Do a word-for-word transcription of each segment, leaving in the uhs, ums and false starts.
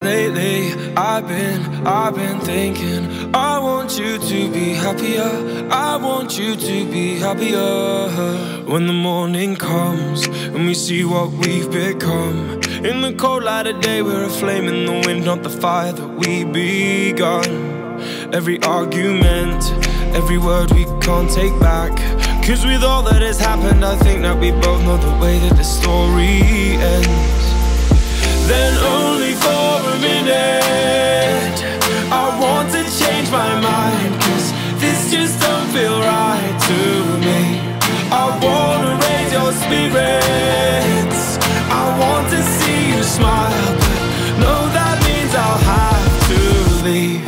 Lately, I've been, I've been thinking I want you to be happier, I want you to be happier. When the morning comes and we see what we've become, in the cold light of day we're a flame in the wind, not the fire that we begun. Every argument, every word we can't take back, 'cause with all that has happened I think that we both know the way that the story ends. Then only for a minute I want to change my mind, 'cause this just don't feel right to me. I wanna raise your spirits, I want to see you smile, but no, that means I'll have to leave.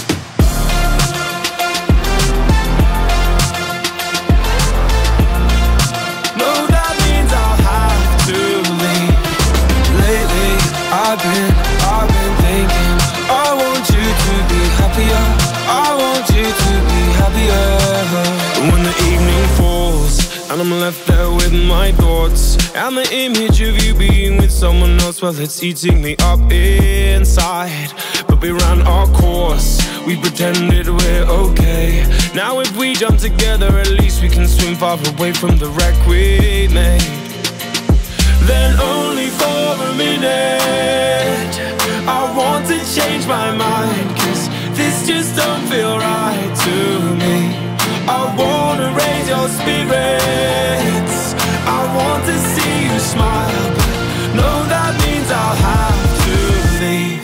No, that means I'll have to leave. Lately I've been, I've been thinking I want you to be happier, I want you to be happier. When the evening falls and I'm left there with my thoughts, and the image of you being with someone else, well, it's eating me up inside. But we ran our course, we pretended we're okay. Now if we jump together, at least we can swim far away from the wreck we made. Then only for a minute I want to change my mind, 'cause this just don't feel right to me. I wanna raise your spirits, I want to see you smile, but no, that means I'll have to leave.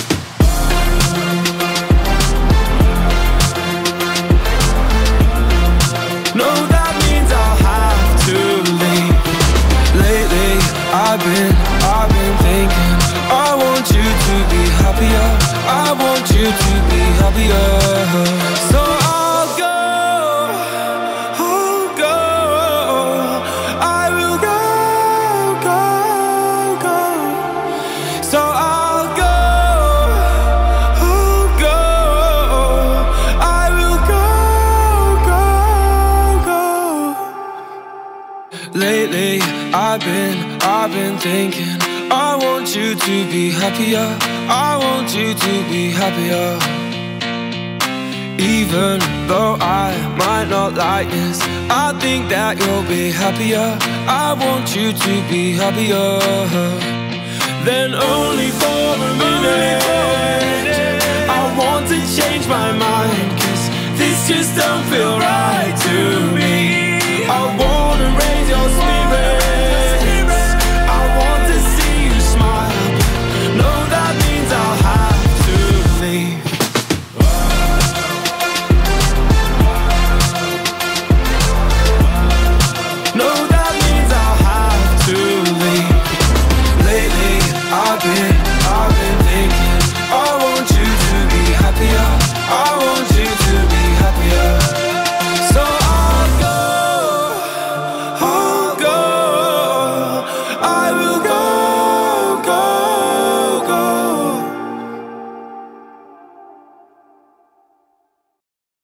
No, that means I'll have to leave. Lately I've been, I've been thinking I want you to be happier, I want you to be happier. So I'll go, I'll go, I will go, go, go. So I'll go, I'll go, I will go, go, go. Lately I've been, I've been thinking I want you to be happier, I want you to be happier. Even though I might not like this, I think that you'll be happier, I want you to be happier. Then only for a minute I want to change my mind, 'cause this just don't feel right to me.